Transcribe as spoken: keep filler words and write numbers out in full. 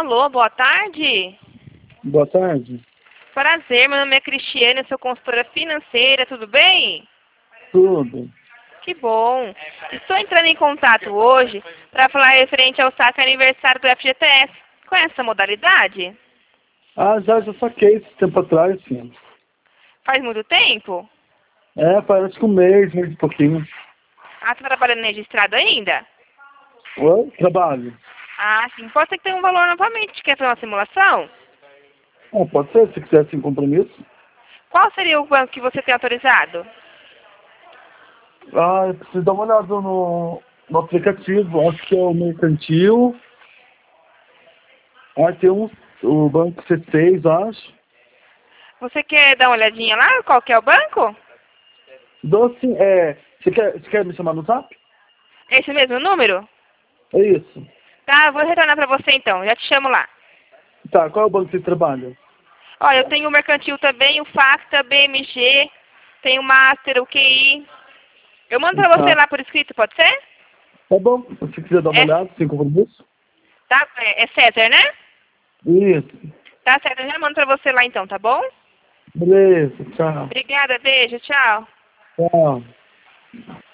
Alô, boa tarde. Boa tarde. Prazer, meu nome é Cristiane, eu sou consultora financeira, tudo bem? Tudo. Que bom. Estou entrando em contato hoje para falar referente ao saque aniversário do F G T S. Conhece essa modalidade? Ah, já, já saquei esse tempo atrás, sim. Faz muito tempo? É, parece que um mês, mês e pouquinho. Ah, tá trabalhando registrado ainda? Oi? Trabalho. Ah, sim. Pode ser que tenha um valor novamente. Quer fazer uma simulação? Ah, pode ser, se quiser sem compromisso. Qual seria o banco que você tem autorizado? Ah, eu preciso dar uma olhada no, no aplicativo. Acho que é o Mercantil. Ah, tem um, o Banco C seis, acho. Você quer dar uma olhadinha lá? Qual que é o banco? Doce, é... Você quer, você quer me chamar no Zap? Esse mesmo número? É isso. Tá, eu vou retornar para você então. Já te chamo lá. Tá, qual é o banco que você trabalha? Olha, eu tenho o Mercantil também, o Facta, B M G, tenho o Master, o Q I. Eu mando pra você Tá. lá por escrito, pode ser? Tá bom, se quiser dar uma É, olhada, sem compromisso. tá, é, é César, né? Isso. Tá certo, eu já mando pra você lá então, tá bom? Beleza, tchau. Obrigada, beijo, tchau. Tchau.